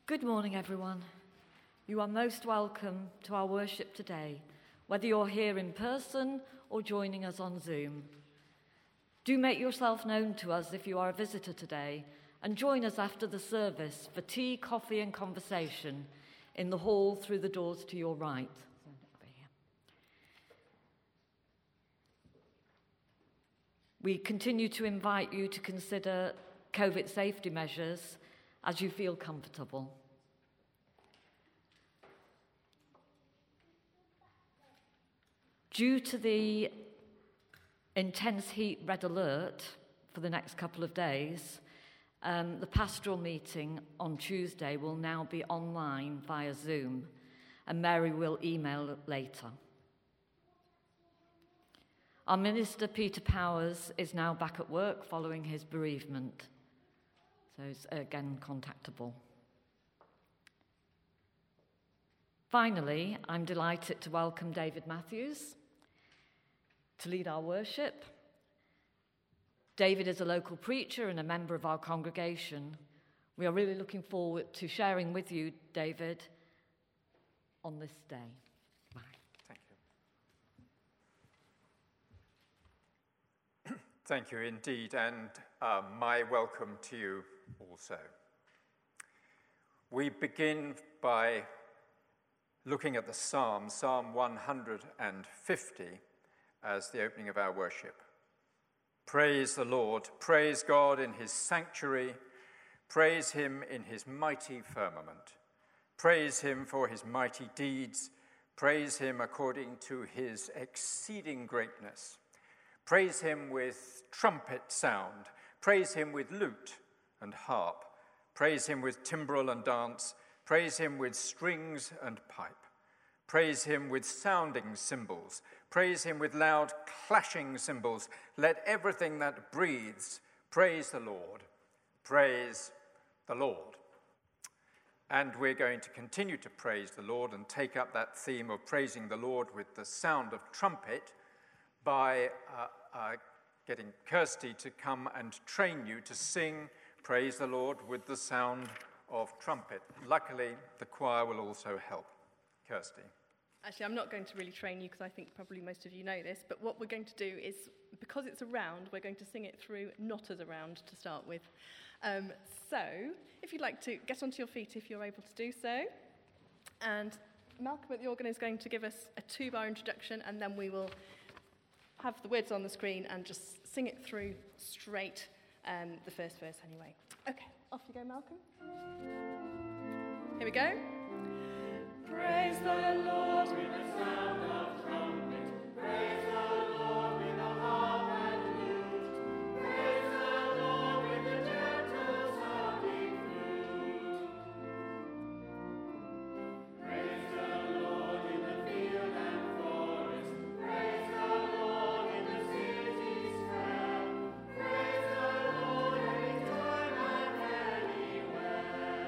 Good morning, everyone. You are most welcome to our worship today, whether you're here in person or joining us on Zoom. Do make yourself known to us if you are a visitor today, and join us after the service for tea, coffee and conversation in the hall through the doors to your right. We continue to invite you to consider COVID safety measures as you feel comfortable. Due to the intense heat red alert for the next couple of days, the pastoral meeting on Tuesday will now be online via Zoom, and Mary will email later. Our minister, Peter Powers, is now back at work following his bereavement, so he's again contactable. Finally, I'm delighted to welcome David Matthews to lead our worship. David is a local preacher and a member of our congregation. We are really looking forward to sharing with you, David, on this day. Bye. Thank you. Thank you indeed, and my welcome to you also. We begin by looking at the Psalm 150, as the opening of our worship. Praise the Lord, praise God in his sanctuary, praise him in his mighty firmament, praise him for his mighty deeds, praise him according to his exceeding greatness, praise him with trumpet sound, praise him with lute and harp, praise him with timbrel and dance, praise him with strings and pipe, praise him with sounding cymbals, praise him with loud clashing cymbals. Let everything that breathes praise the Lord. Praise the Lord. And we're going to continue to praise the Lord and take up that theme of praising the Lord with the sound of trumpet by getting Kirsty to come and train you to sing Praise the Lord with the sound of trumpet. Luckily, the choir will also help. Kirsty. Actually, I'm not going to really train you because I think probably most of you know this, but what we're going to do is, because it's a round, we're going to sing it through not as a round to start with. So, if you'd like to get onto your feet if you're able to do so, and Malcolm at the organ is going to give us a 2-bar introduction, and then we will have the words on the screen and just sing it through straight, the first verse anyway. Okay, off you go, Malcolm. Here we go. Praise the Lord with the sound of trumpet. Praise the Lord with the harp and lute. Praise the Lord with the gentle sounding flute. Praise the Lord in the field and forest. Praise the Lord in the city square. Praise the Lord every time and anywhere.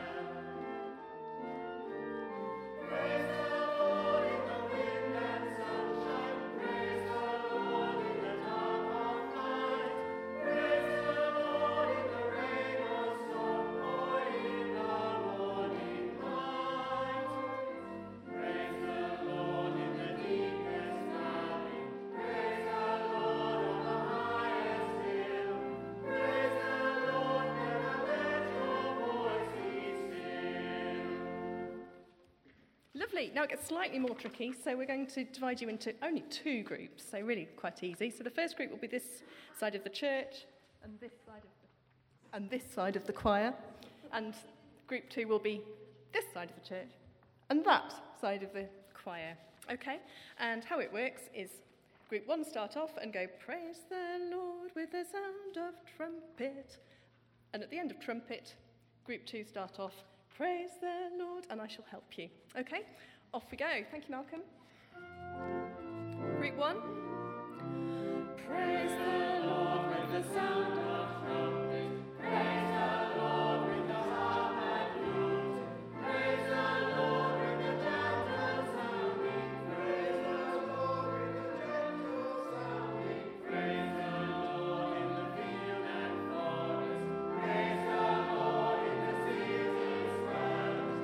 Praise the Lord in the wind and sunshine. Praise the Lord in the dark of night. Praise the Lord in the rain or storm or in the morning light. Praise the Lord in the deepest valley. Praise the Lord on the highest hill. Praise the Lord, never let your voice be still. Lovely. Now it gets slightly more tricky, so we're going to divide you into only 2 groups, so really quite easy. So the first group will be this side of the church, and this side of the choir, and group 2 will be this side of the church, and that side of the choir. Okay? And how it works is group 1 start off and go, praise the Lord with the sound of trumpet. And at the end of trumpet, group 2 start off, praise the Lord, and I shall help you. Okay? Off we go. Thank you, Malcolm. Group 1. Praise the Lord with the sound of trumpet. Praise the Lord with the harp and lute. Praise the Lord with the gentle sounding. Praise the Lord with the gentle sounding. Praise the Lord in the field and forest. Praise the Lord in the city square.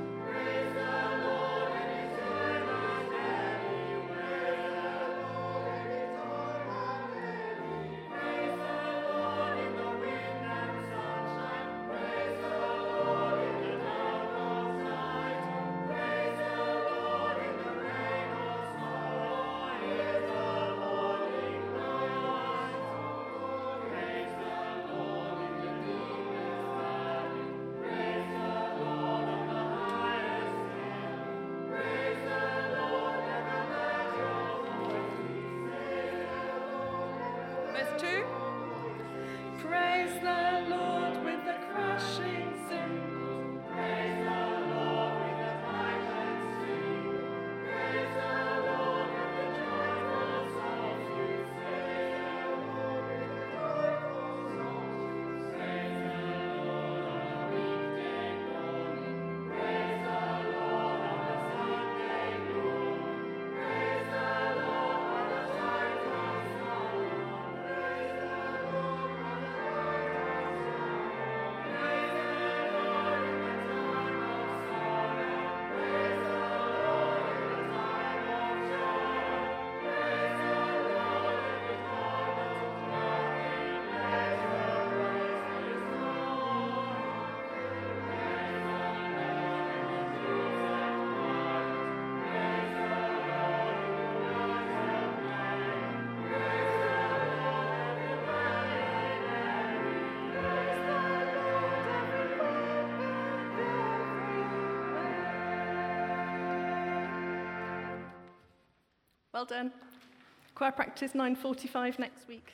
Well done. Choir practice 9:45 next week.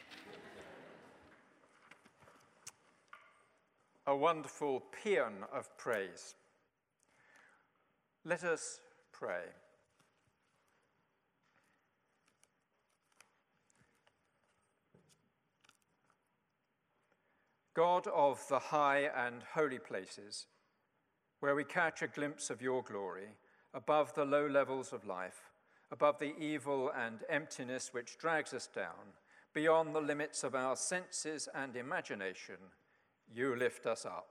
A wonderful paean of praise. Let us pray. God of the high and holy places, where we catch a glimpse of your glory, above the low levels of life, above the evil and emptiness which drags us down, beyond the limits of our senses and imagination, you lift us up.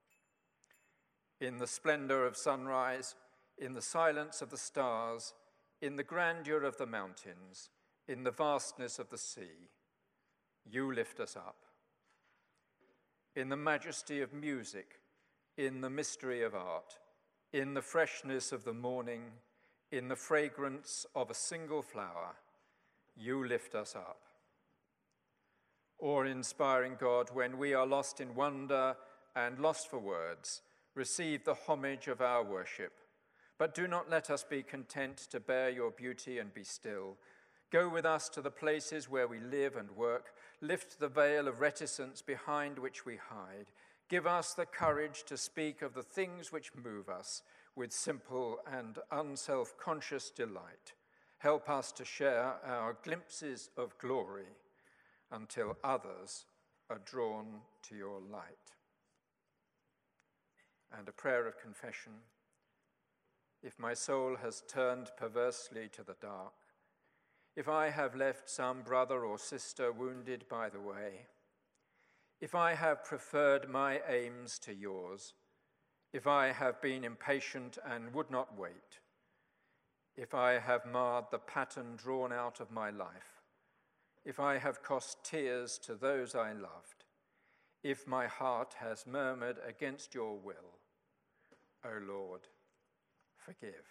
In the splendor of sunrise, in the silence of the stars, in the grandeur of the mountains, in the vastness of the sea, you lift us up. In the majesty of music, in the mystery of art, in the freshness of the morning, in the fragrance of a single flower, you lift us up. Awe-inspiring God, when we are lost in wonder and lost for words, receive the homage of our worship. But do not let us be content to bear your beauty and be still. Go with us to the places where we live and work. Lift the veil of reticence behind which we hide. Give us the courage to speak of the things which move us with simple and unself-conscious delight. Help us to share our glimpses of glory until others are drawn to your light. And a prayer of confession. If my soul has turned perversely to the dark, if I have left some brother or sister wounded by the way, if I have preferred my aims to yours, if I have been impatient and would not wait, if I have marred the pattern drawn out of my life, if I have cost tears to those I loved, if my heart has murmured against your will, O Lord, forgive.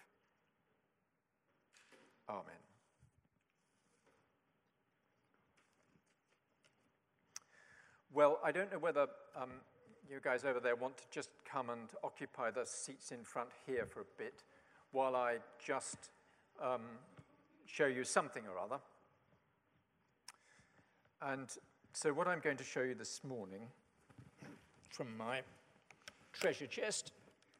Amen. Well, I don't know whether you guys over there want to just come and occupy the seats in front here for a bit while I just show you something or other. And so what I'm going to show you this morning from my treasure chest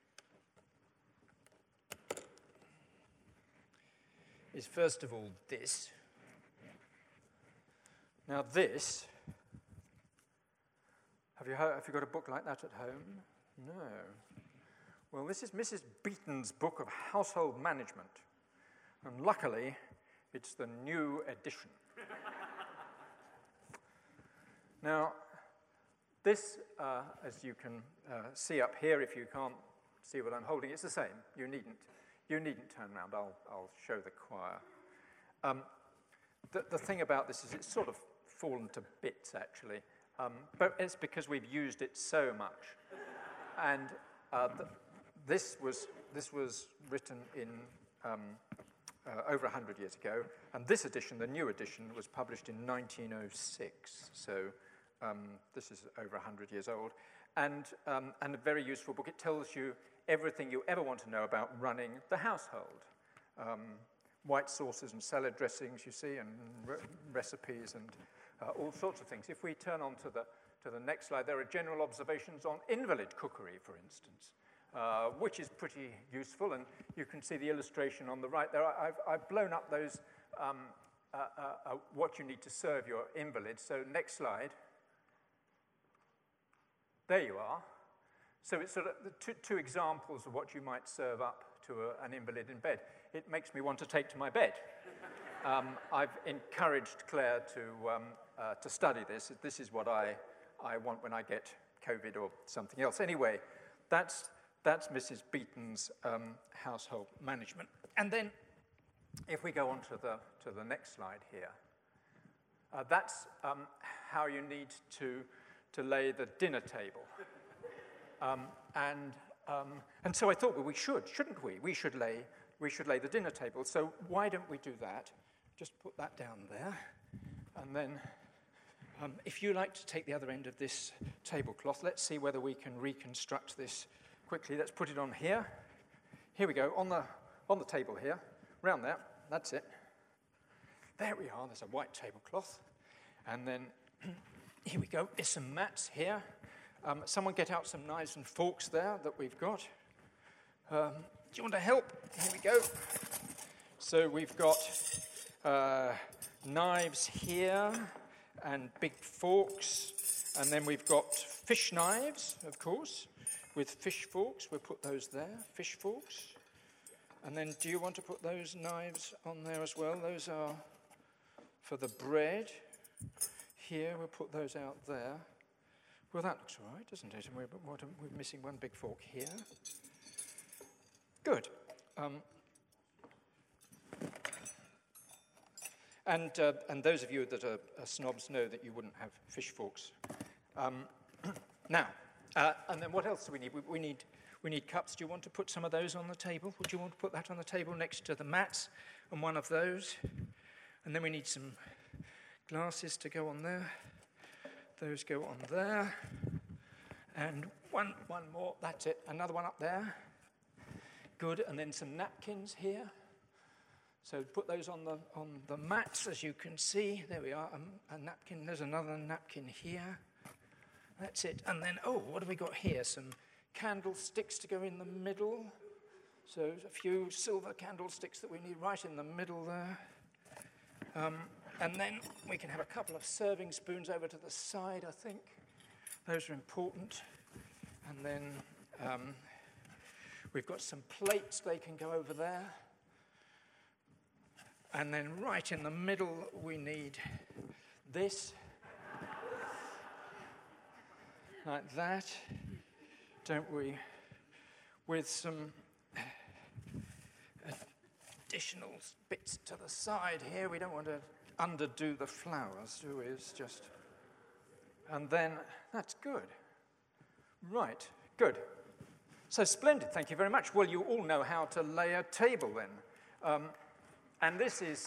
is first of all this. Now this, have you got a book like that at home? No. Well, this is Mrs. Beaton's book of household management. And luckily, it's the new edition. Now, this, as you can see up here, if you can't see what I'm holding, it's the same. You needn't turn around. I'll show the choir. The thing about this is it's sort of fallen to bits, actually. But it's because we've used it so much. And this was written in over 100 years ago. And this edition, the new edition, was published in 1906. So this is over 100 years old. And a very useful book. It tells you everything you ever want to know about running the household. White sauces and salad dressings, you see, and recipes and all sorts of things. If we turn on to the next slide, there are general observations on invalid cookery, for instance, which is pretty useful. And you can see the illustration on the right there. I've blown up those, what you need to serve your invalid. So next slide. There you are. So it's sort of the two examples of what you might serve up to an invalid in bed. It makes me want to take to my bed. I've encouraged Claire to study this. This is what I want when I get COVID or something else. Anyway, that's Mrs. Beaton's household management. And then, if we go on to the next slide here, that's how you need to lay the dinner table. And so I thought, well, shouldn't we? We should lay the dinner table. So why don't we do that? Just put that down there. And then if you like to take the other end of this tablecloth, let's see whether we can reconstruct this quickly. Let's put it on here. Here we go, on the table here, round there. That's it. There we are, there's a white tablecloth. And then, here we go, there's some mats here. Someone get out some knives and forks there that we've got. Do you want to help? Here we go. So we've got knives here and big forks. And then we've got fish knives, of course, with fish forks. We'll put those there, fish forks. And then do you want to put those knives on there as well? Those are for the bread. Here, we'll put those out there. Well, that looks all right, doesn't it? And we're missing one big fork here. Good. And those of you that are snobs know that you wouldn't have fish forks. Now, and then what else do we need? We need cups. Do you want to put some of those on the table? Would you want to put that on the table next to the mats and one of those? And then we need some glasses to go on there. Those go on there. And one more. That's it. Another one up there. Good. And then some napkins here. So put those on the mats, as you can see. There we are. A napkin. There's another napkin here. That's it. And then, what have we got here? Some candlesticks to go in the middle. So a few silver candlesticks that we need right in the middle there. And then we can have a couple of serving spoons over to the side, I think. Those are important. And then we've got some plates. They can go over there. And then right in the middle, we need this. Like that, don't we? With some additional bits to the side here. We don't want to underdo the flowers, do we? It's just... And then, that's good. Right, good. So splendid, thank you very much. Well, you all know how to lay a table then. And this is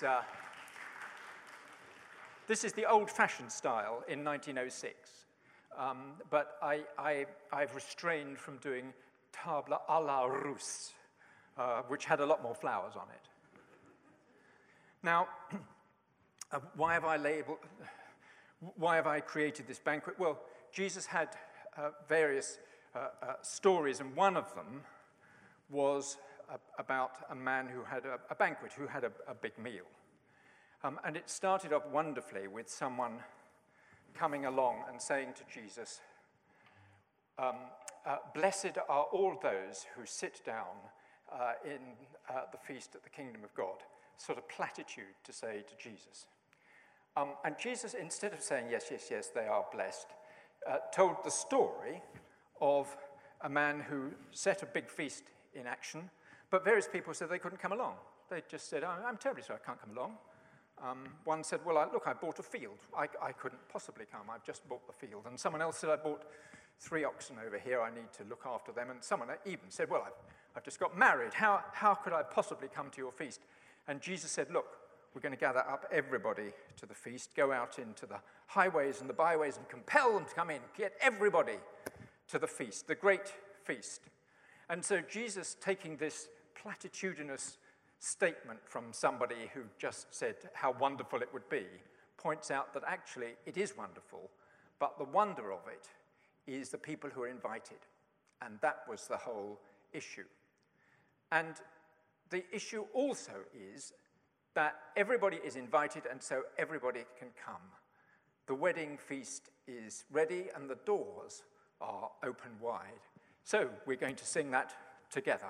the old-fashioned style in 1906. But I've restrained from doing table à la Russe, which had a lot more flowers on it. Now, why have I created this banquet? Well, Jesus had various stories, and one of them was about a man who had a banquet, who had a big meal. And it started off wonderfully with someone coming along and saying to Jesus, blessed are all those who sit down in the feast at the kingdom of God. Sort of platitude to say to Jesus. And Jesus, instead of saying, yes, yes, yes, they are blessed, told the story of a man who set a big feast in action, but various people said they couldn't come along. They just said, I'm terribly sorry, I can't come along. One said, well, I bought a field. I couldn't possibly come. I've just bought the field. And someone else said, I bought 3 oxen over here. I need to look after them. And someone even said, well, I've just got married. How could I possibly come to your feast? And Jesus said, look, we're going to gather up everybody to the feast, go out into the highways and the byways and compel them to come in, get everybody to the feast, the great feast. And so Jesus, taking this platitudinous statement from somebody who just said how wonderful it would be, points out that actually it is wonderful, but the wonder of it is the people who are invited. And that was the whole issue. And the issue also is that everybody is invited, and so everybody can come. The wedding feast is ready, and the doors are open wide. So we're going to sing that together.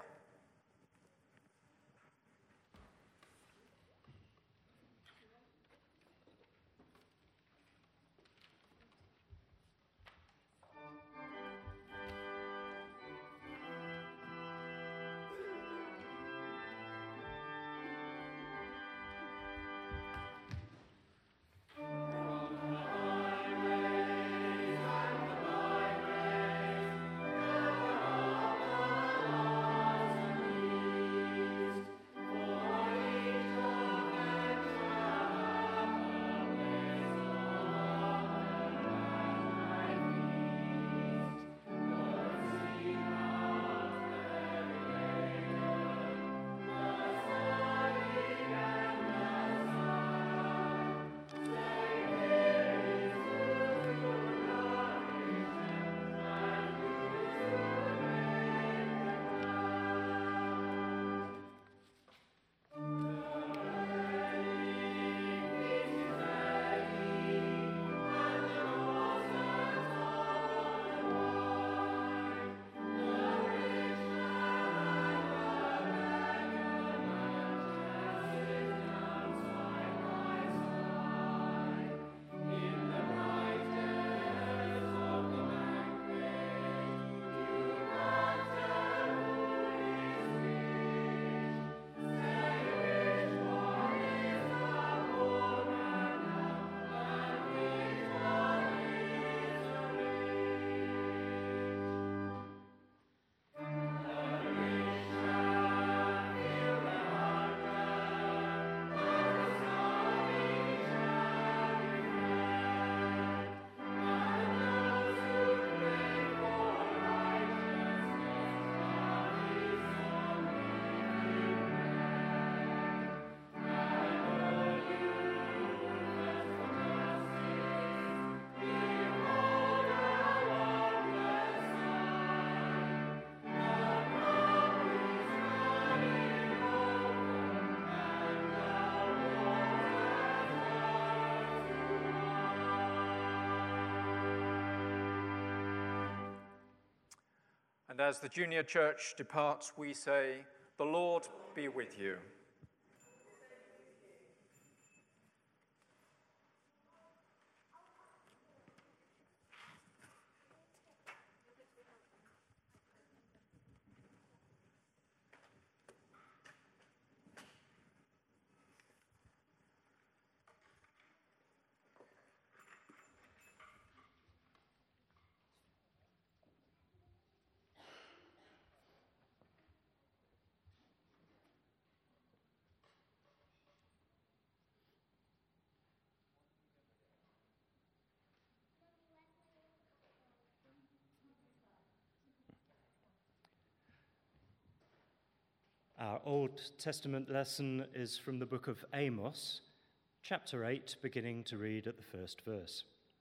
And as the junior church departs, we say, "The Lord be with you." Our Old Testament lesson is from the book of Amos, chapter 8, beginning to read at the first verse.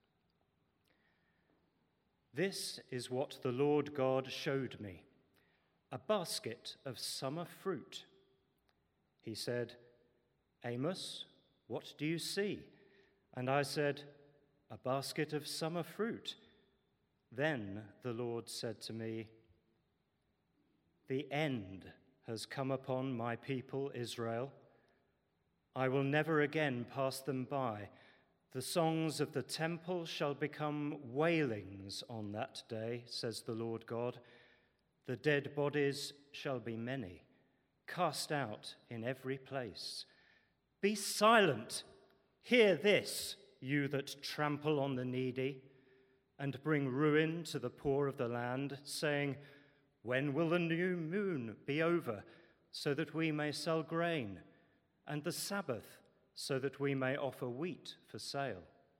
This is what the Lord God showed me, a basket of summer fruit. He said, "Amos, what do you see?" And I said, "A basket of summer fruit." Then the Lord said to me, "The end has come upon my people Israel. I will never again pass them by. The songs of the temple shall become wailings on that day, says the Lord God. The dead bodies shall be many, cast out in every place. Be silent, hear this, you that trample on the needy, and bring ruin to the poor of the land, saying, when will the new moon be over, so that we may sell grain, and the Sabbath, so that we may offer wheat for sale?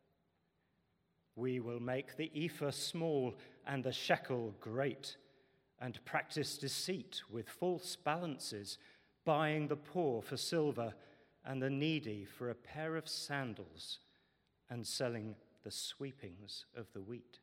We will make the ephah small and the shekel great, and practice deceit with false balances, buying the poor for silver and the needy for a pair of sandals, and selling the sweepings of the wheat.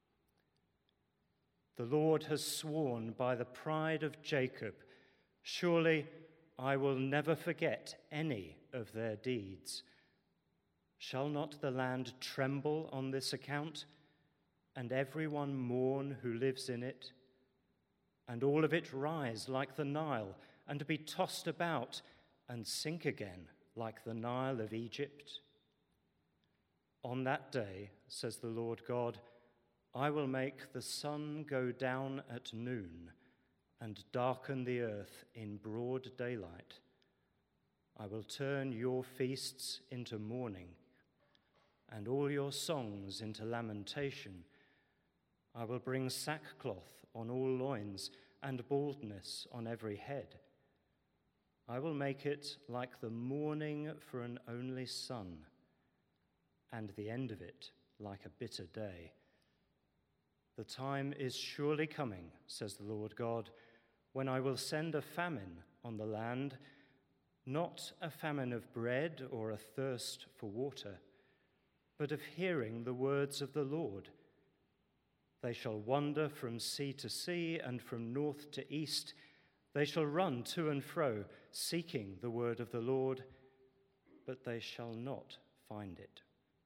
The Lord has sworn by the pride of Jacob, surely I will never forget any of their deeds. Shall not the land tremble on this account, and everyone mourn who lives in it? And all of it rise like the Nile, and be tossed about, and sink again like the Nile of Egypt? On that day, says the Lord God, I will make the sun go down at noon and darken the earth in broad daylight. I will turn your feasts into mourning and all your songs into lamentation. I will bring sackcloth on all loins and baldness on every head. I will make it like the mourning for an only son, and the end of it like a bitter day. The time is surely coming, says the Lord God, when I will send a famine on the land, not a famine of bread or a thirst for water, but of hearing the words of the Lord. They shall wander from sea to sea and from north to east. They shall run to and fro, seeking the word of the Lord, but they shall not find it.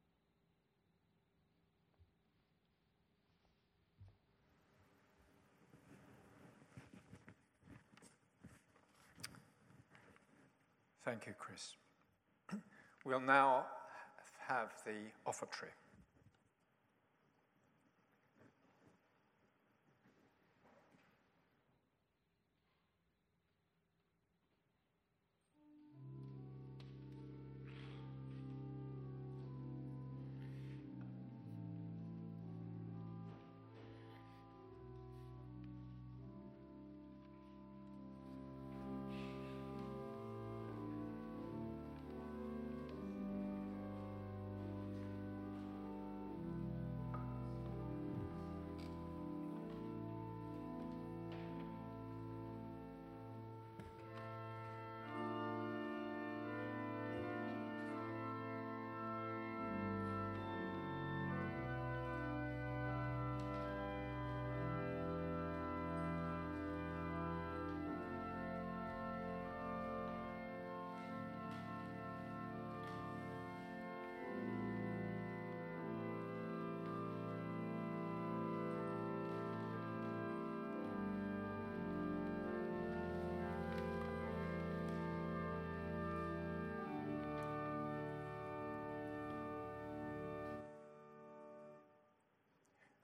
Thank you, Chris. We'll now have the offertory.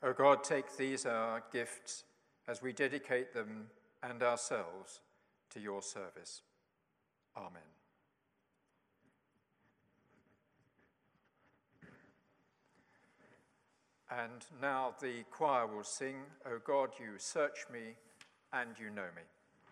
O God, take these our gifts as we dedicate them and ourselves to your service. Amen. And now the choir will sing, O God, you search me and you know me.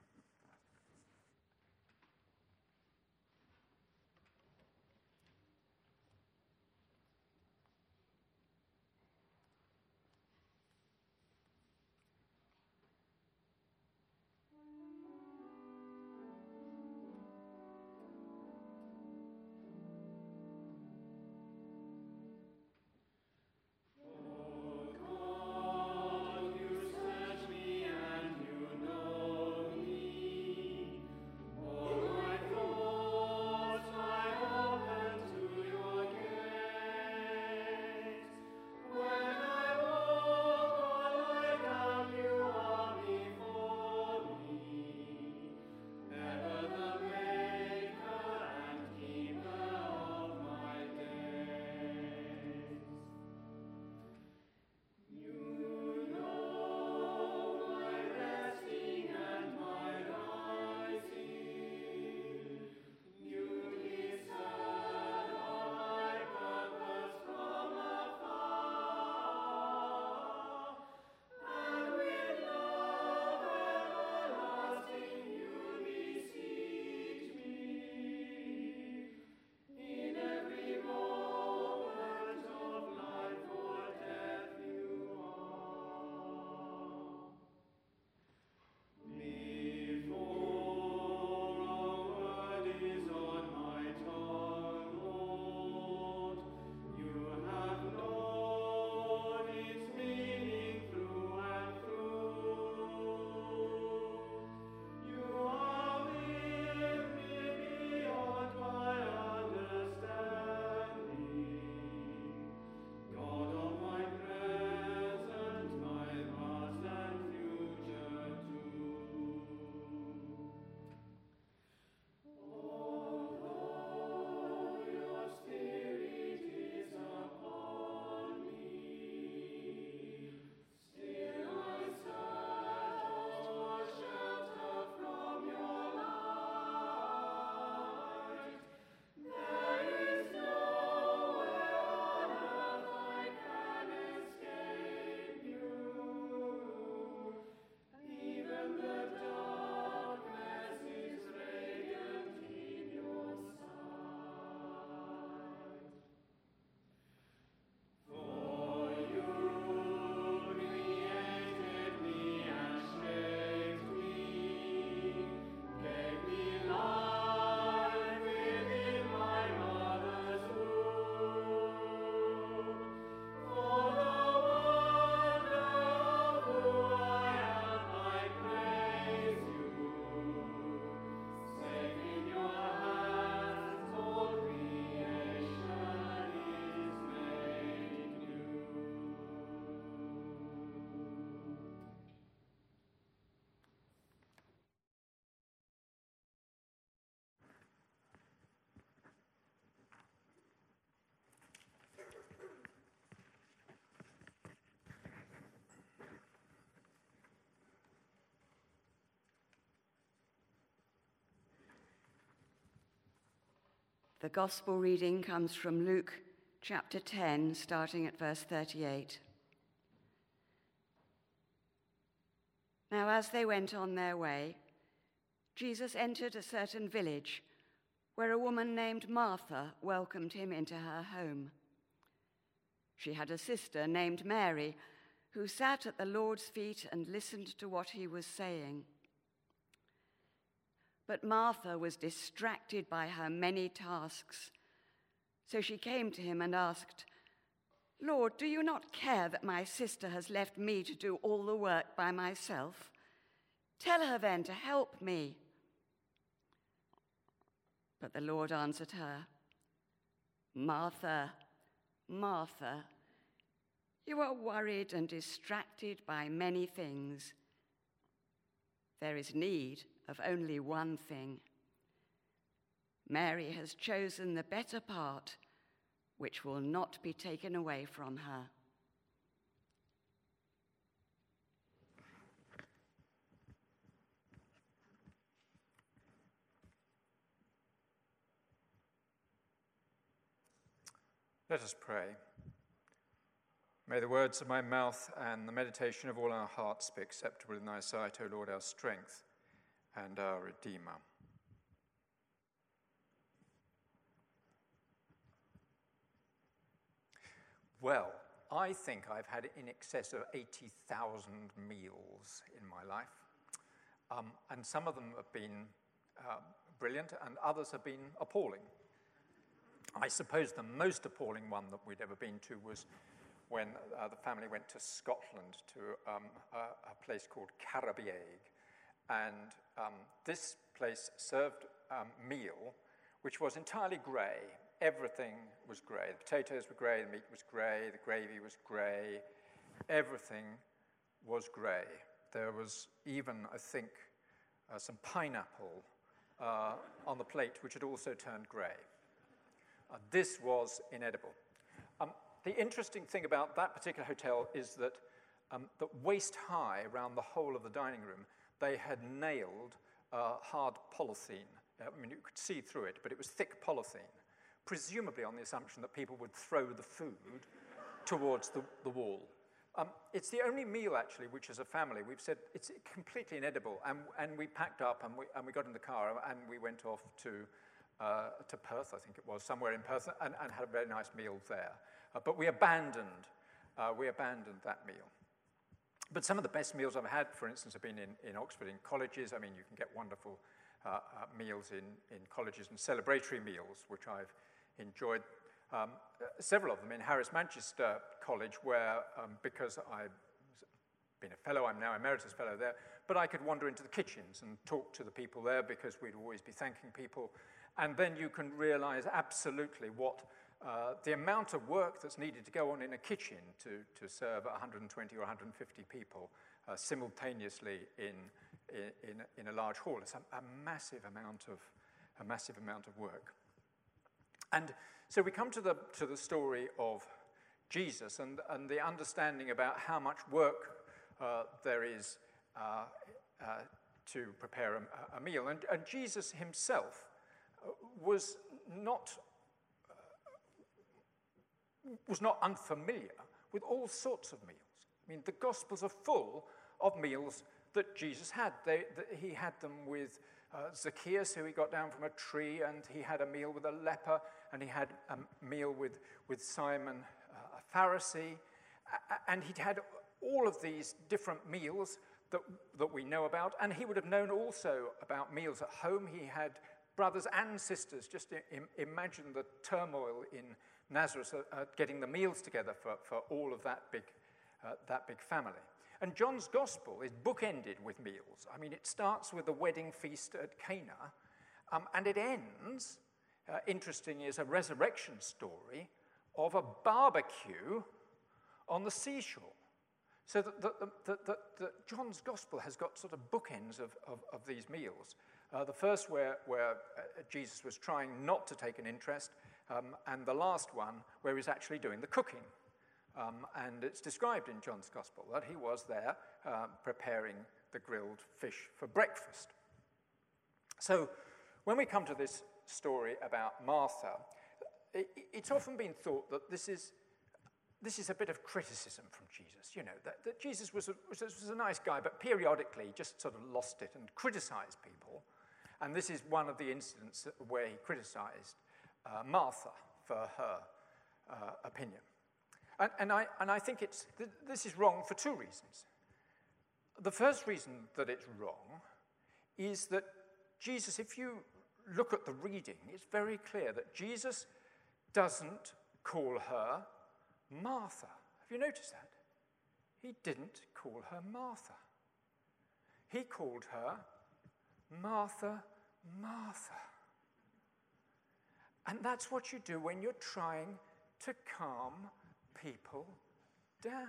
The Gospel reading comes from Luke chapter 10, starting at verse 38. Now, as they went on their way, Jesus entered a certain village where a woman named Martha welcomed him into her home. She had a sister named Mary who sat at the Lord's feet and listened to what he was saying. But Martha was distracted by her many tasks. So she came to him and asked, "Lord, do you not care that my sister has left me to do all the work by myself? Tell her then to help me." But the Lord answered her, "Martha, Martha, you are worried and distracted by many things. There is need of only one thing. Mary has chosen the better part, which will not be taken away from her." Let us pray. May the words of my mouth and the meditation of all our hearts be acceptable in thy sight, O Lord, our strength and our Redeemer. Well, I think I've had in excess of 80,000 meals in my life. And some of them have been brilliant and others have been appalling. I suppose the most appalling one that we'd ever been to was when the family went to Scotland to a place called Carrabieg. And this place served a meal which was entirely grey. Everything was grey. The potatoes were grey, the meat was grey, the gravy was grey. Everything was grey. There was even, I think, some pineapple on the plate, which had also turned grey. This was inedible. The interesting thing about that particular hotel is that waist high around the whole of the dining room, they had nailed hard polythene. I mean, you could see through it, but it was thick polythene, presumably on the assumption that people would throw the food towards the wall. It's the only meal, actually, which as a family, we've said it's completely inedible. And we packed up and we got in the car and we went off to Perth, I think it was, somewhere in Perth, and had a very nice meal there. But we abandoned that meal. But some of the best meals I've had, for instance, have been in Oxford, in colleges. I mean, you can get wonderful meals in colleges and celebratory meals, which I've enjoyed. Several of them in Harris Manchester College, where, because I've been a fellow, I'm now emeritus fellow there, but I could wander into the kitchens and talk to the people there because we'd always be thanking people. And then you can realize absolutely what the amount of work that's needed to go on in a kitchen to serve 120 or 150 people simultaneously in a large hall. It's a massive amount of work. And so we come to the story of Jesus and the understanding about how much work there is to prepare a meal. And Jesus himself was not unfamiliar with all sorts of meals. I mean, the Gospels are full of meals that Jesus had. He had them with Zacchaeus, who he got down from a tree, and he had a meal with a leper, and he had a meal with Simon, a Pharisee, and he'd had all of these different meals that we know about, and he would have known also about meals at home. He had brothers and sisters. Just imagine the turmoil in Nazareth getting the meals together for all of that big family. And John's Gospel is bookended with meals. I mean, it starts with the wedding feast at Cana, and it ends, interestingly, as a resurrection story of a barbecue on the seashore. So that John's Gospel has got sort of bookends of these meals. The first where Jesus was trying not to take an interest, and the last one where he's actually doing the cooking. And it's described in John's Gospel that he was there preparing the grilled fish for breakfast. So when we come to this story about Martha, it's often been thought that this is a bit of criticism from Jesus. You know, that Jesus was a nice guy, but periodically just sort of lost it and criticized people. And this is one of the incidents where he criticized Martha for her opinion. And I think this is wrong for two reasons. The first reason that it's wrong is that Jesus, if you look at the reading, it's very clear that Jesus doesn't call her Martha. Have you noticed that? He didn't call her Martha. He called her Martha, Martha. And that's what you do when you're trying to calm people down,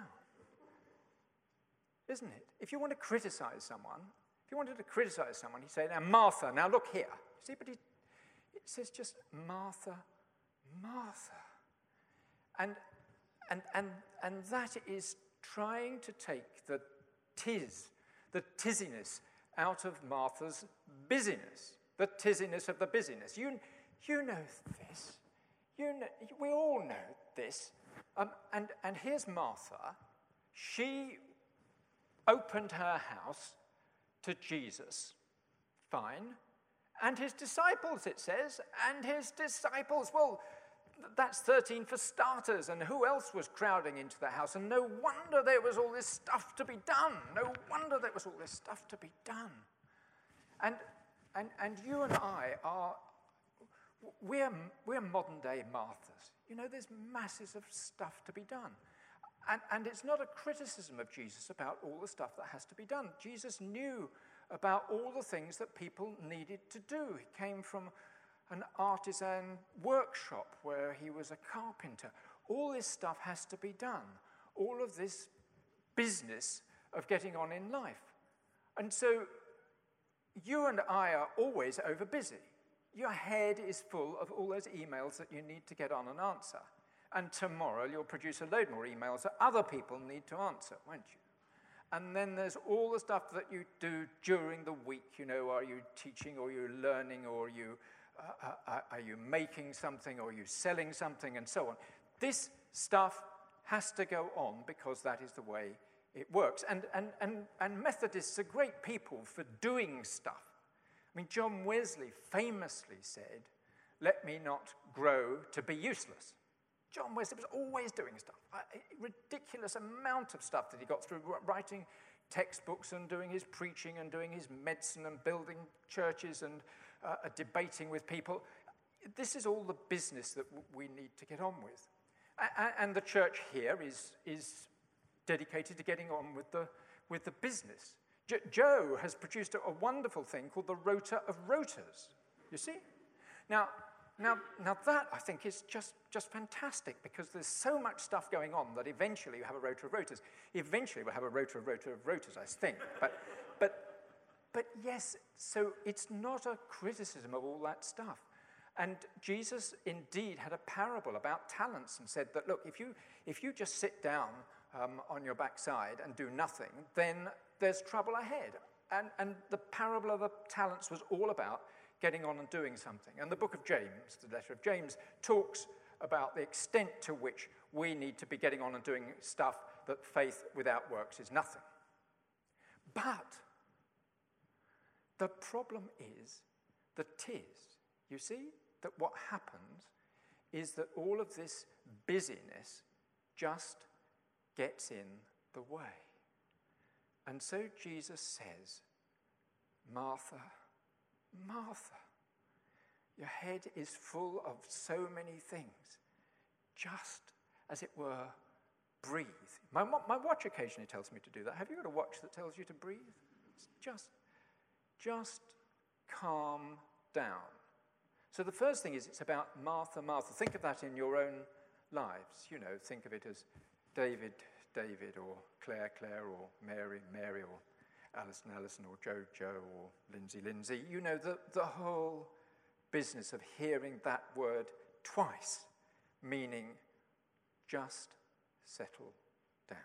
isn't it? If you want to criticize someone, you say, now Martha, now look here. See, but it says just Martha, Martha. And that is trying to take the tizziness out of Martha's busyness, the tizziness of the busyness. You know this. We all know this. And here's Martha. She opened her house to Jesus. Fine. And his disciples, it says. And his disciples, well, that's 13 for starters. And who else was crowding into the house? And no wonder there was all this stuff to be done. No wonder there was all this stuff to be done. And you and I are, we're modern-day Marthas. You know, there's masses of stuff to be done. And it's not a criticism of Jesus about all the stuff that has to be done. Jesus knew about all the things that people needed to do. He came from an artisan workshop where he was a carpenter. All this stuff has to be done. All of this business of getting on in life. And so you and I are always over busy. Your head is full of all those emails that you need to get on and answer. And tomorrow you'll produce a load more emails that other people need to answer, won't you? And then there's all the stuff that you do during the week. You know, are you teaching, or are you learning, or are you making something, or are you selling something, and so on. This stuff has to go on because that is the way it works. And Methodists are great people for doing stuff. I mean, John Wesley famously said, "Let me not grow to be useless." John Wesley was always doing stuff. A ridiculous amount of stuff that he got through, writing textbooks and doing his preaching and doing his medicine and building churches and debating with people. This is all the business that we need to get on with. And the church here is dedicated to getting on with the business. Joe has produced a wonderful thing called the Rota of Rotas. You see? Now that, I think, is just fantastic, because there's so much stuff going on that eventually you have a Rota of Rotas. Eventually we'll have a Rota of Rotas, I think. But yes, so it's not a criticism of all that stuff. And Jesus indeed had a parable about talents and said that, look, if you just sit down on your backside and do nothing, then there's trouble ahead. And the parable of the talents was all about getting on and doing something. And the book of James, the letter of James, talks about the extent to which we need to be getting on and doing stuff, that faith without works is nothing. But the problem is, you see, that what happens is that all of this busyness just gets in the way. And so Jesus says, Martha, Martha, your head is full of so many things. Just, as it were, breathe. My watch occasionally tells me to do that. Have you got a watch that tells you to breathe? It's just calm down. So the first thing is, it's about Martha, Martha. Think of that in your own lives. You know, think of it as David, David, or Claire, Claire, or Mary, Mary, or Alison, Alison, or Joe, Joe, or Lindsay, Lindsay. You know, the whole business of hearing that word twice, meaning just settle down.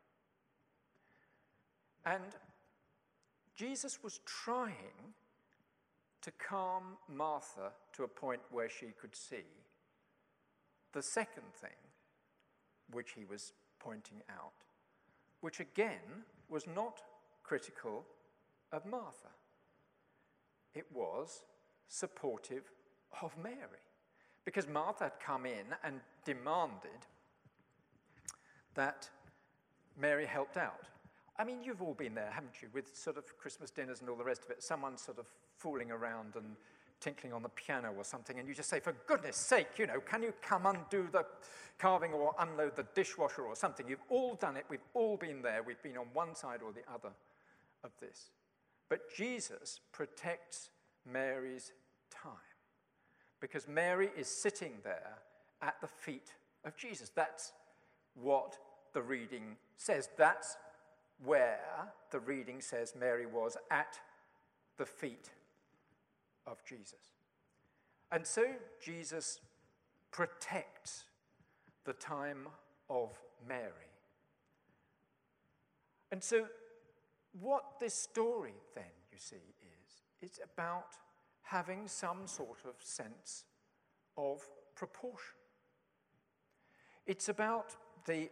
And Jesus was trying to calm Martha to a point where she could see the second thing which he was pointing out, which again was not critical of Martha. It was supportive of Mary, because Martha had come in and demanded that Mary helped out. I mean, you've all been there, haven't you, with sort of Christmas dinners and all the rest of it, someone sort of fooling around and tinkling on the piano or something, and you just say, for goodness sake, you know, can you come undo the carving or unload the dishwasher or something? You've all done it, we've all been there, we've been on one side or the other of this. But Jesus protects Mary's time, because Mary is sitting there at the feet of Jesus. That's what the reading says. That's where the reading says Mary was, at the feet of Jesus. And so Jesus protects the time of Mary. And so what this story then, you see, is it's about having some sort of sense of proportion. It's about the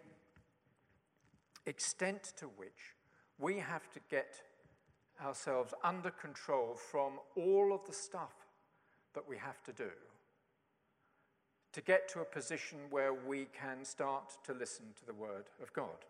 extent to which we have to get ourselves under control from all of the stuff that we have to do to get to a position where we can start to listen to the word of God.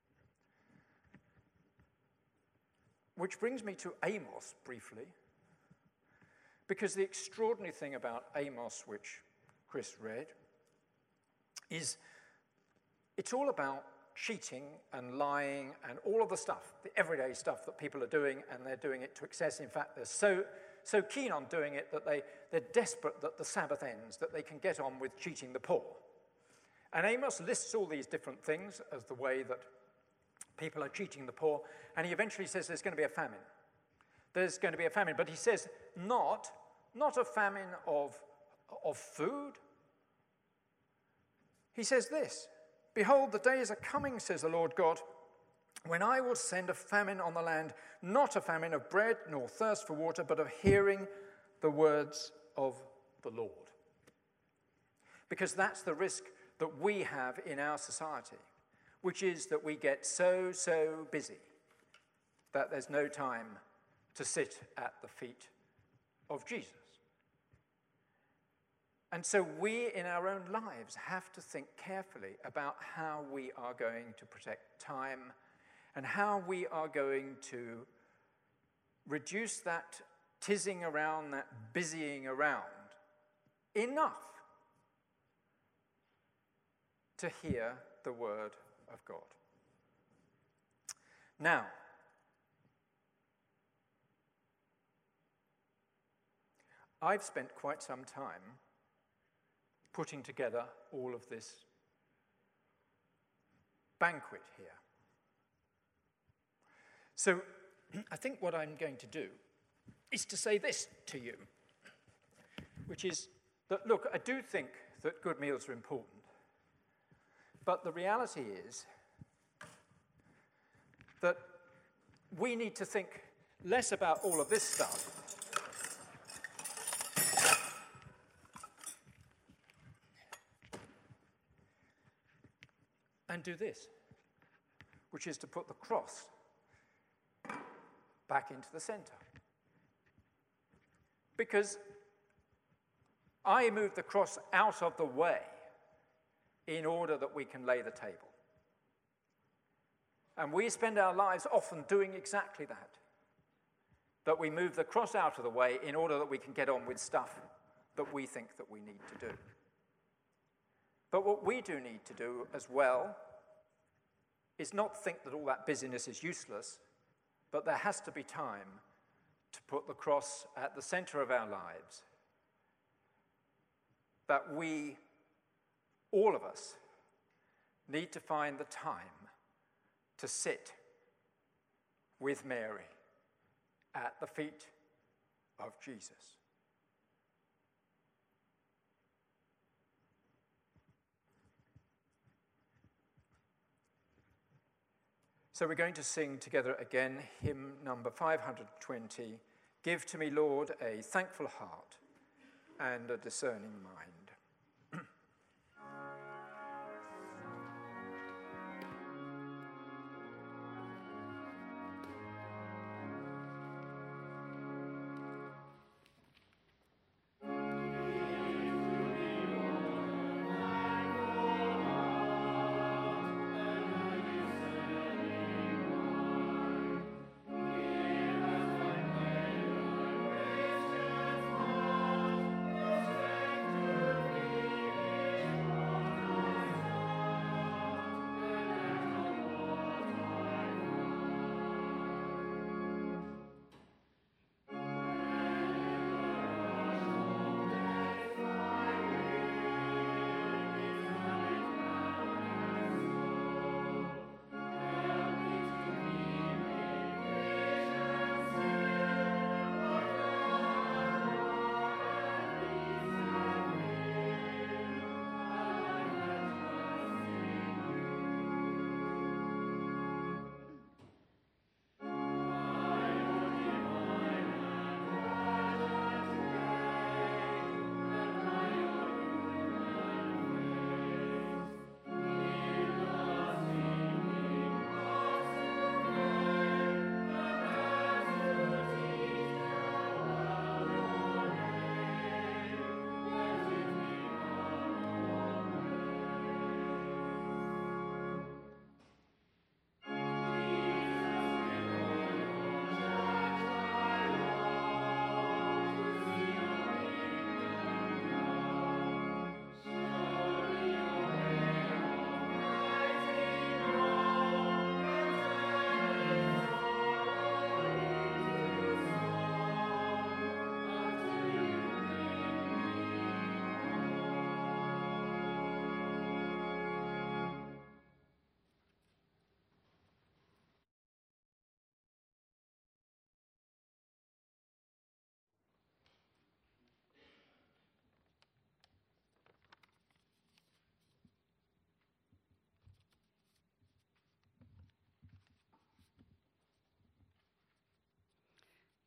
Which brings me to Amos briefly, because the extraordinary thing about Amos, which Chris read, is it's all about cheating and lying and all of the stuff, the everyday stuff that people are doing, and they're doing it to excess. In fact, they're so keen on doing it that they're desperate that the Sabbath ends, that they can get on with cheating the poor. And Amos lists all these different things as the way that people are cheating the poor, and he eventually says there's going to be a famine. There's going to be a famine, but he says not a famine of food. He says this, "Behold, the days are coming, says the Lord God, when I will send a famine on the land, not a famine of bread nor thirst for water, but of hearing the words of the Lord." Because that's the risk that we have in our society, which is that we get so busy that there's no time to sit at the feet of Jesus. And so we, in our own lives, have to think carefully about how we are going to protect time and how we are going to reduce that tizzing around, that busying around, enough to hear the word of God. Now, I've spent quite some time putting together all of this banquet here. So I think what I'm going to do is to say this to you, which is that, look, I do think that good meals are important, but the reality is that we need to think less about all of this stuff and do this, which is to put the cross back into the center. Because I moved the cross out of the way in order that we can lay the table. And we spend our lives often doing exactly that we move the cross out of the way in order that we can get on with stuff that we think that we need to do. But what we do need to do as well is not think that all that busyness is useless, but there has to be time to put the cross at the center of our lives. That we, all of us, need to find the time to sit with Mary at the feet of Jesus. So we're going to sing together again hymn number 520, "Give to me, Lord, a thankful heart and a discerning mind."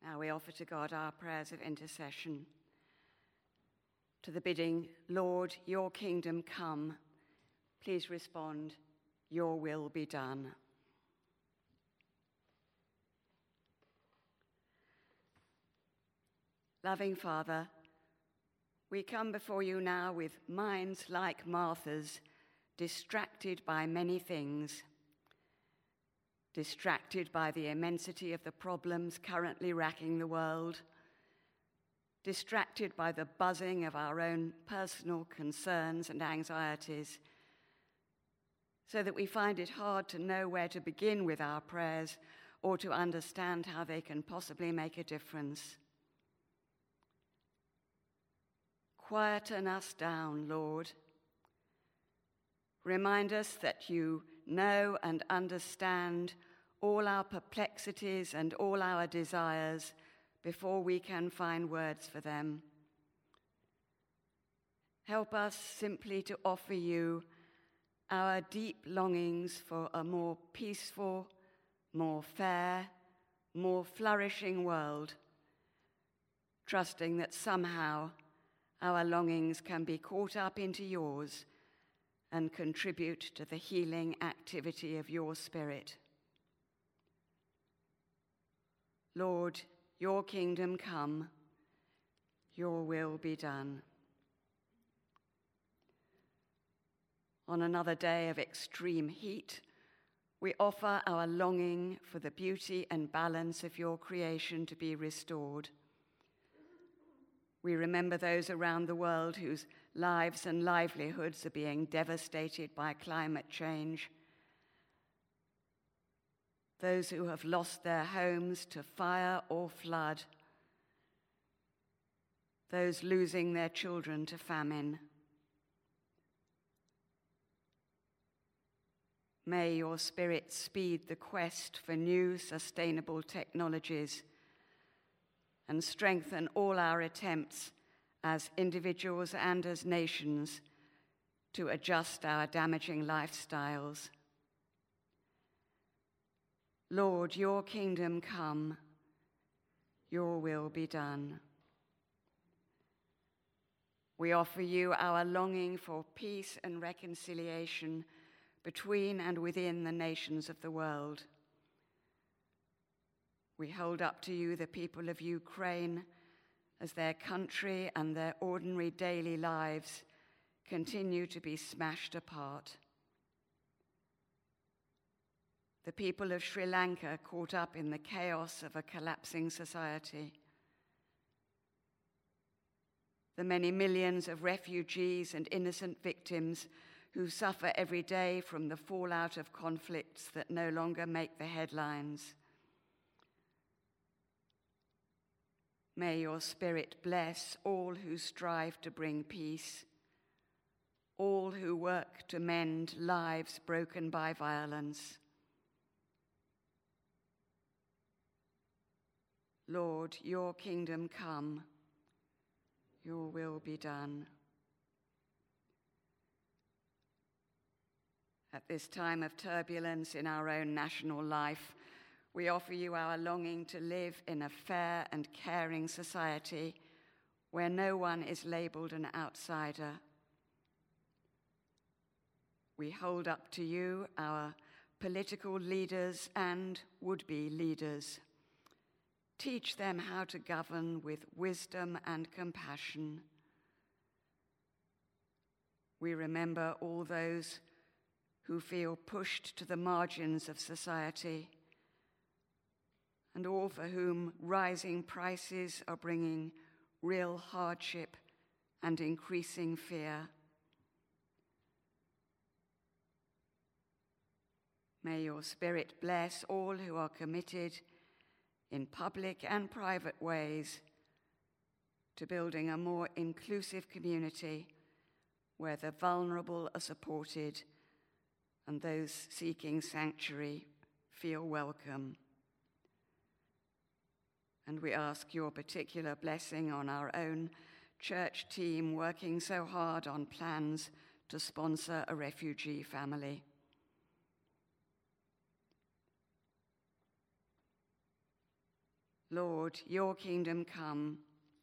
Now we offer to God our prayers of intercession. To the bidding, Lord, your kingdom come, please respond, your will be done. Loving Father, we come before you now with minds like Martha's, distracted by many things, distracted by the immensity of the problems currently racking the world, distracted by the buzzing of our own personal concerns and anxieties, so that we find it hard to know where to begin with our prayers or to understand how they can possibly make a difference. Quieten us down, Lord. Remind us that you know and understand all our perplexities and all our desires before we can find words for them. Help us simply to offer you our deep longings for a more peaceful, more fair, more flourishing world, trusting that somehow our longings can be caught up into yours and contribute to the healing activity of your Spirit. Lord, your kingdom come, your will be done. On another day of extreme heat, we offer our longing for the beauty and balance of your creation to be restored. We remember those around the world whose lives and livelihoods are being devastated by climate change. Those who have lost their homes to fire or flood. Those losing their children to famine. May your Spirit speed the quest for new sustainable technologies and strengthen all our attempts as individuals and as nations to adjust our damaging lifestyles. Lord, your kingdom come, your will be done. We offer you our longing for peace and reconciliation between and within the nations of the world. We hold up to you the people of Ukraine as their country and their ordinary daily lives continue to be smashed apart. The people of Sri Lanka caught up in the chaos of a collapsing society. The many millions of refugees and innocent victims who suffer every day from the fallout of conflicts that no longer make the headlines. May your Spirit bless all who strive to bring peace, all who work to mend lives broken by violence. Lord, your kingdom come, your will be done. At this time of turbulence in our own national life, we offer you our longing to live in a fair and caring society where no one is labeled an outsider. We hold up to you our political leaders and would-be leaders. Teach them how to govern with wisdom and compassion. We remember all those who feel pushed to the margins of society, and all for whom rising prices are bringing real hardship and increasing fear. May your Spirit bless all who are committed in public and private ways to building a more inclusive community where the vulnerable are supported and those seeking sanctuary feel welcome. And we ask your particular blessing on our own church team working so hard on plans to sponsor a refugee family. Lord, your kingdom come.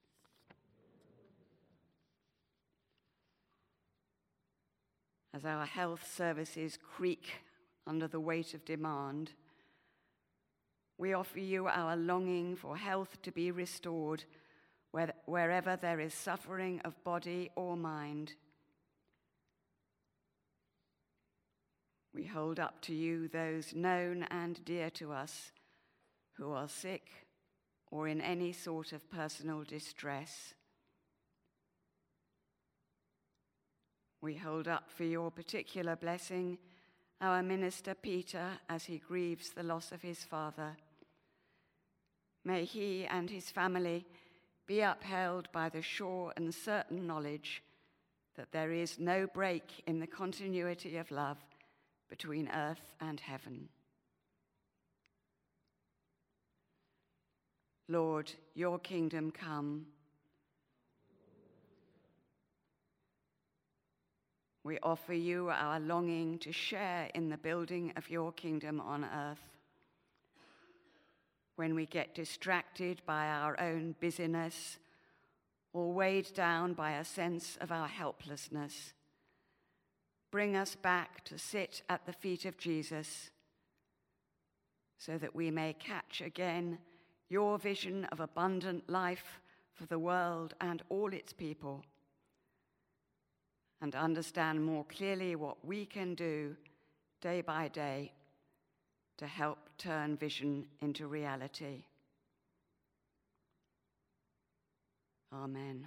As our health services creak under the weight of demand, we offer you our longing for health to be restored wherever there is suffering of body or mind. We hold up to you those known and dear to us who are sick or in any sort of personal distress. We hold up for your particular blessing our minister Peter as he grieves the loss of his father. May he and his family be upheld by the sure and certain knowledge that there is no break in the continuity of love between earth and heaven. Lord, your kingdom come. We offer you our longing to share in the building of your kingdom on earth. When we get distracted by our own busyness or weighed down by a sense of our helplessness, bring us back to sit at the feet of Jesus so that we may catch again your vision of abundant life for the world and all its people, and understand more clearly what we can do day by day to help turn vision into reality. Amen.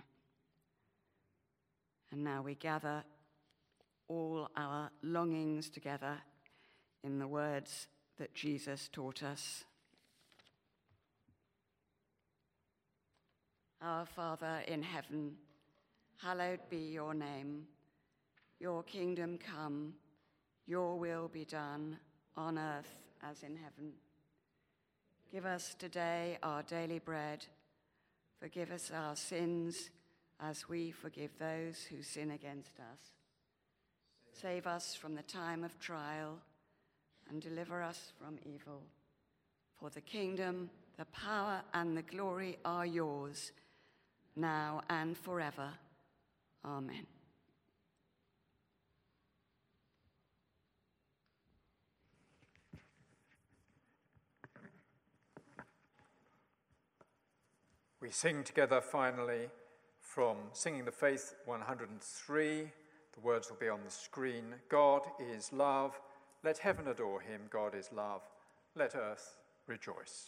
And now we gather all our longings together in the words that Jesus taught us. Our Father in heaven, hallowed be your name. Your kingdom come, your will be done on earth as in heaven. Give us today our daily bread. Forgive us our sins as we forgive those who sin against us. Save us from the time of trial and deliver us from evil. For the kingdom, the power, and the glory are yours, now and forever. Amen. We sing together finally from Singing the Faith 103. The words will be on the screen. God is love. Let heaven adore him. God is love. Let earth rejoice.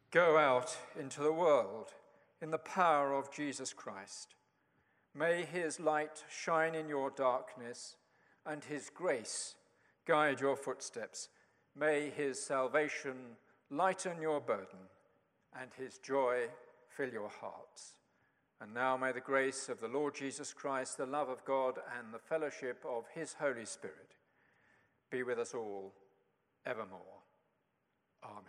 Go out into the world in the power of Jesus Christ. May his light shine in your darkness and his grace guide your footsteps. May his salvation lighten your burden and his joy fill your hearts. And now may the grace of the Lord Jesus Christ, the love of God, and the fellowship of his Holy Spirit be with us all evermore. Amen.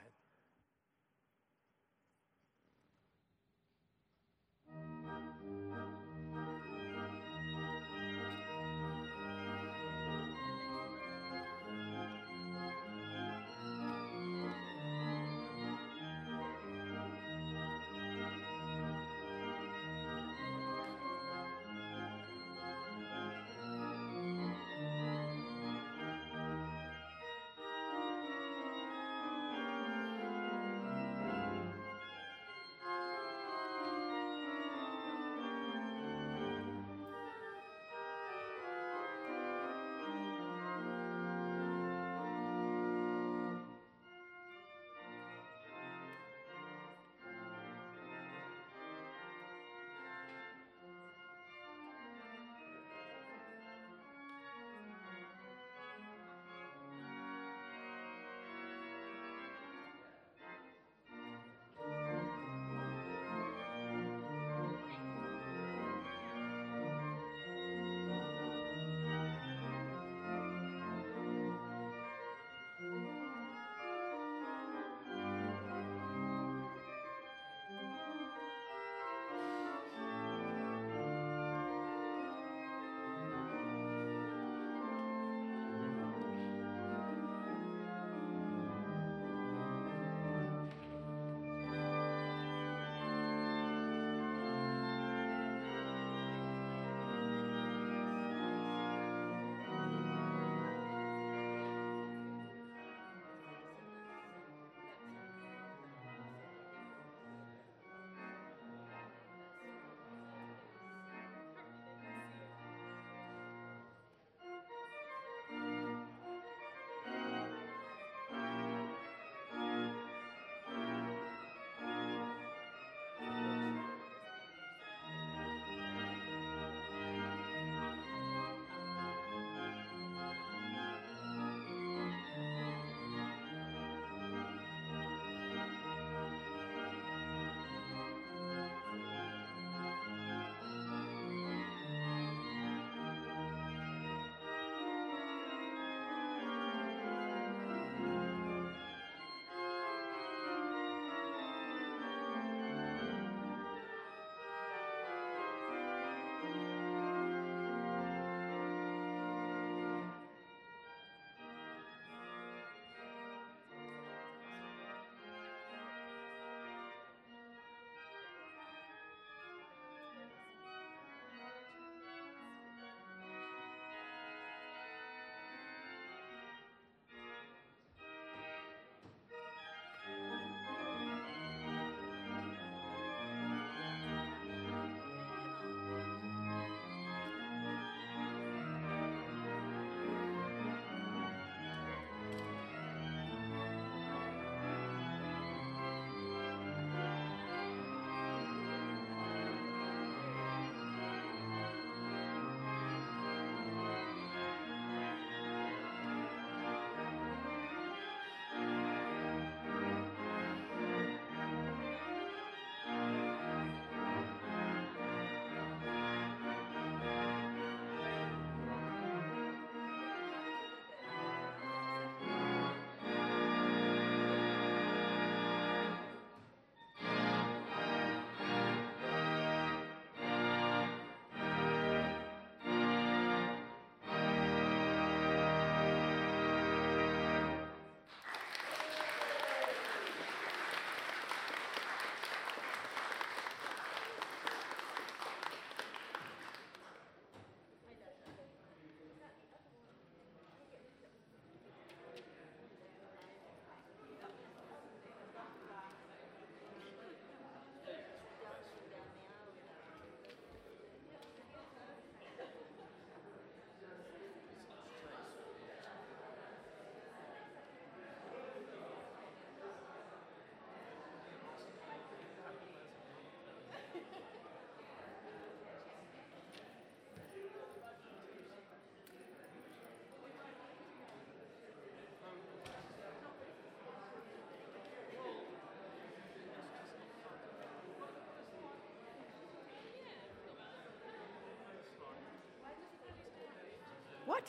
What?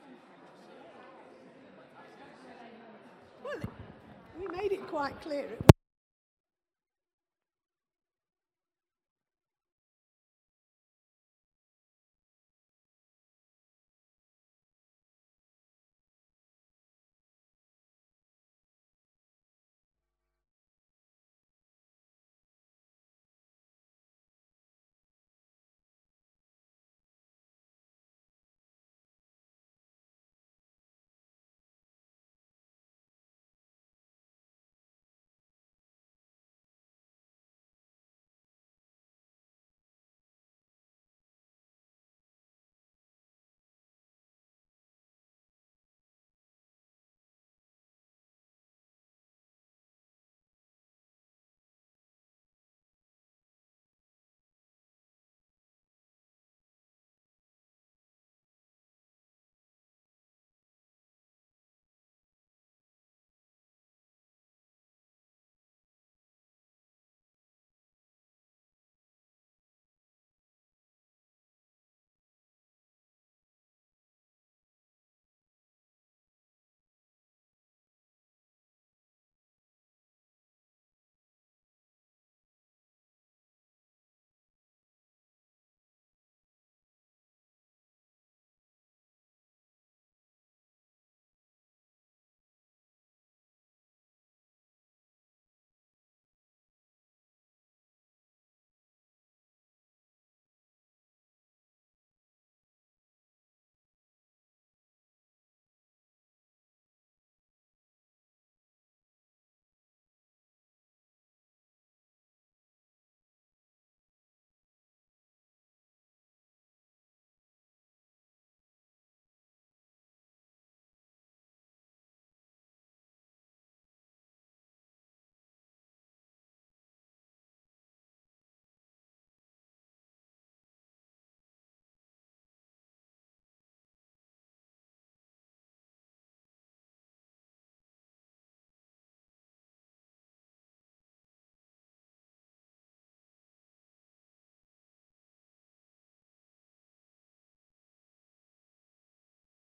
Well, we made it quite clear.